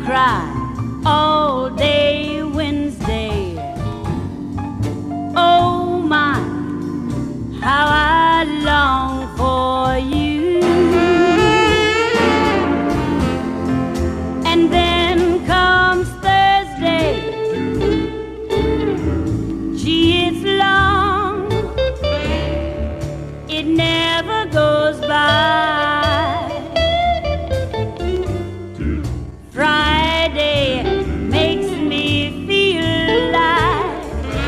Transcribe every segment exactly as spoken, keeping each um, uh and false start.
cry all day Wednesday. Oh my, how I long for you. And then comes Thursday. Gee, it's long, it never goes by. Friday makes me feel like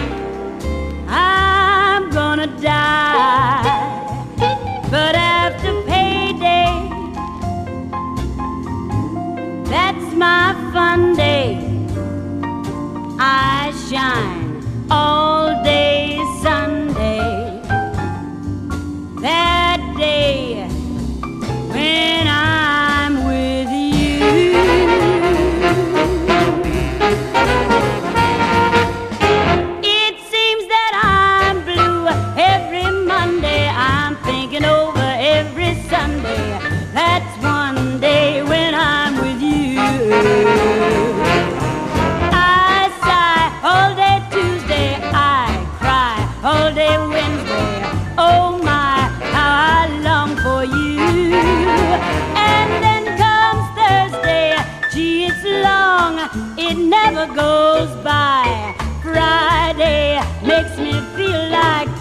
I'm gonna die. But after payday, that's my fun day. I shine all day Sunday. That day when I'm with you. It seems that I'm blue every Monday. I'm thinking over every Sunday. That's one day when I'm with you. I sigh all day Tuesday. I cry all day Wednesday. Oh my, how I long for you. And then comes Thursday. Gee, it's long, it never goes by. Friday makes me feel like